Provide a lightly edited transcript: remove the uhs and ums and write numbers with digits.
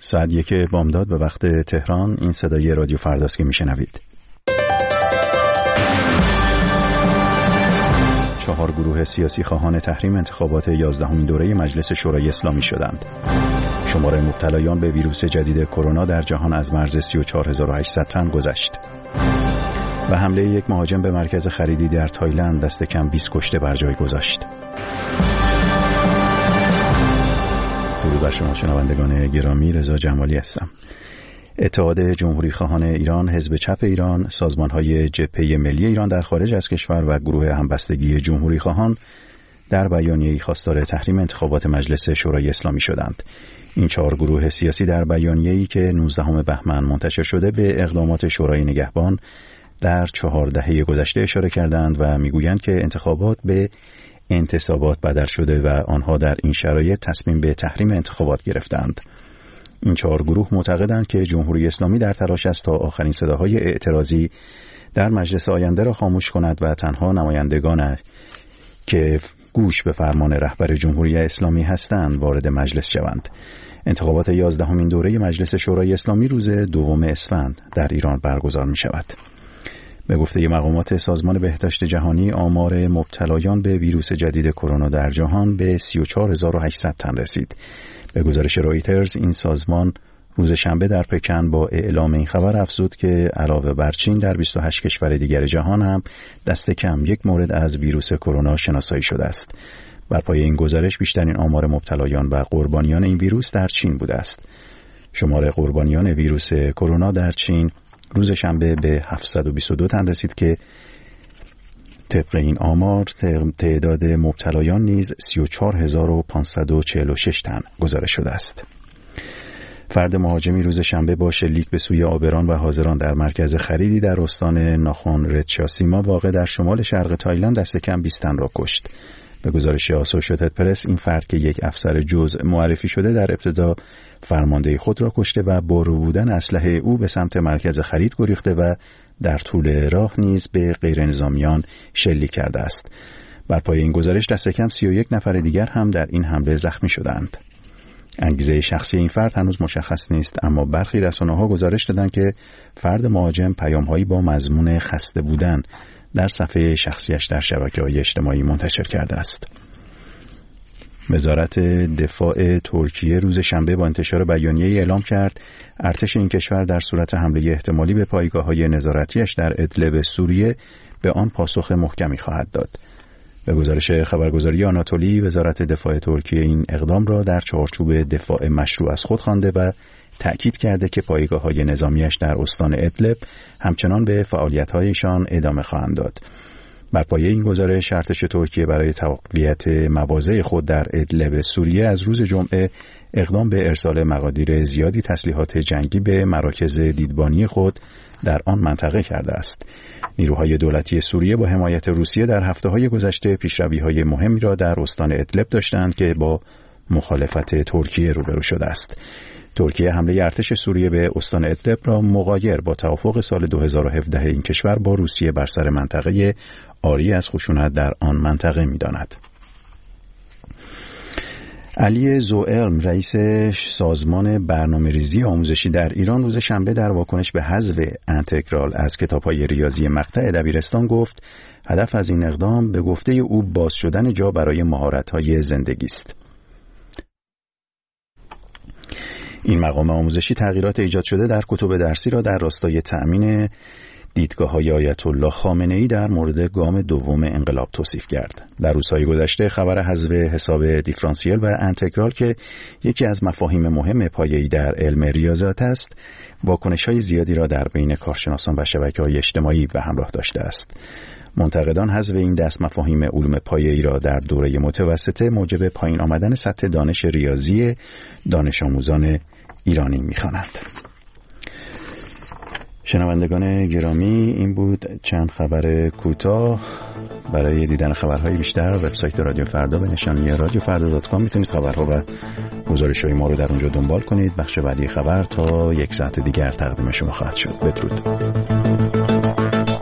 ساعت 1 بامداد به وقت تهران. این صدای رادیو فرداست که میشنوید. 4 گروه سیاسی خواهان تحریم انتخابات 11مین دوره مجلس شورای اسلامی شدند. شمار مبتلایان به ویروس جدید کرونا در جهان از مرز 34800 تن گذشت. و حمله یک مهاجم به مرکز خریدی در تایلند دست کم 20 کشته بر جای گذاشت. درود بر شما شنوندگان گرامی، رضا جمالی هستم. اتحاد جمهوری خواهان ایران، حزب چپ ایران، سازمان‌های جبهه ملی ایران در خارج از کشور و گروه همبستگی جمهوری خواهان در بیانیه‌ای خواستار تحریم انتخابات مجلس شورای اسلامی شدند. این 4 گروه سیاسی در بیانیه‌ای که 19 بهمن منتشر شده به اقدامات شورای نگهبان در 4 دهه گذشته اشاره کردند و میگویند که انتخابات به انتصابات بدل شده و آنها در این شرایط تصمیم به تحریم انتخابات گرفتند. این 4 گروه معتقدند که جمهوری اسلامی در تلاش است تا آخرین صداهای اعتراضی در مجلس آینده را خاموش کند و تنها نمایندگان که گوش به فرمان رهبر جمهوری اسلامی هستند وارد مجلس شوند. انتخابات 11مین دوره مجلس شورای اسلامی روز 2 اسفند در ایران برگزار می شود. به گفته مقامات سازمان بهداشت جهانی، آمار مبتلایان به ویروس جدید کرونا در جهان به 34800 تن رسید. به گزارش رویترز، این سازمان روز شنبه در پکن با اعلام این خبر افزود که علاوه بر چین در 28 کشور دیگر جهان هم دست کم 1 مورد از ویروس کرونا شناسایی شده است. بر پایه این گزارش بیشترین آمار مبتلایان و قربانیان این ویروس در چین بوده است. شمار قربانیان ویروس کرونا در چین روز شنبه به 722 تن رسید که طبق این آمار تعداد مبتلایان نیز 34546 تن گزارش شده است. فرد مهاجمی روز شنبه با شلیک به سوی آبران و حاضران در مرکز خریدی در استان ناخن رتشاسیما واقع در شمال شرق تایلند دست کم 20 تن را کشت. به گزارش آسوشیتد پرس، این فرد که یک افسر جزء معرفی شده در ابتدا فرمانده خود را کشته و با رو بودن اسلحه او به سمت مرکز خرید گریخته و در طول راه نیز به غیر نظامیان شلیک کرده است. بر پایه این گزارش دست کم 31 نفر دیگر هم در این حمله زخمی شدند. انگیزه شخصی این فرد هنوز مشخص نیست، اما برخی رسانه‌ها گزارش دادند که فرد مهاجم پیام‌هایی با مضمون خسته بودن در صفحه شخصیش در شبکه‌های اجتماعی منتشر کرده است. وزارت دفاع ترکیه روز شنبه با انتشار بیانیه‌ای اعلام کرد ارتش این کشور در صورت حمله احتمالی به پایگاه‌های نظارتیش در ادلب سوریه به آن پاسخ محکمی خواهد داد. به گزارش خبرگزاری آناتولی، وزارت دفاع ترکیه این اقدام را در چارچوب دفاع مشروع از خود خوانده و تأکید کرده که پایگاه‌های نظامیش در استان ادلب همچنان به فعالیت‌هایشان ادامه خواهند داد. بر پایه این گزارش، ارتش ترکیه برای تقویت مواضع خود در ادلب سوریه از روز جمعه اقدام به ارسال مقادیر زیادی تسلیحات جنگی به مراکز دیدبانی خود در آن منطقه کرده است. نیروهای دولتی سوریه با حمایت روسیه در هفته‌های گذشته پیشروی‌های مهمی را در استان ادلب داشتند که با مخالفت ترکیه روبرو شده است. ترکیه حمله ارتش سوریه به استان ادلب را مغایر با توافق سال 2017 این کشور با روسیه بر سر منطقه عاری از خشونت در آن منطقه می‌داند. علی زوئرم، رئیس سازمان برنامه‌ریزی آموزشی در ایران، روز شنبه در واکنش به حذف انتگرال از کتاب‌های ریاضی مقطع دبیرستان گفت هدف از این اقدام به گفته او باز شدن جا برای مهارت‌های زندگی است. این مقام آموزشی تغییرات ایجاد شده در کتب درسی را در راستای تأمین دیدگاه‌های آیت الله خامنه‌ای در مورد گام دوم انقلاب توصیف کرد. در روزهای گذشته خبر حذف حساب دیفرانسیل و انتگرال که یکی از مفاهیم مهم پایه‌ای در علم ریاضیات است، واکنش‌های زیادی را در بین کارشناسان و شبکه‌های اجتماعی به همراه داشته است. منتقدان حذف این دست مفاهیم علوم پایه‌ای را در دوره متوسطه موجب پایین آمدن سطح دانش ریاضی دانش آموزان ایرانی می‌خوانند. شنوندگان گرامی، این بود چند خبر کوتاه. برای دیدن خبرهای بیشتر وبسایت رادیو فردا به نشانی radiofrda.com میتونید خبرها و گزارش‌های ما رو در اونجا دنبال کنید. بخش بعدی خبر تا 1 ساعت دیگر تقدیم شما خواهد شد. بدرود.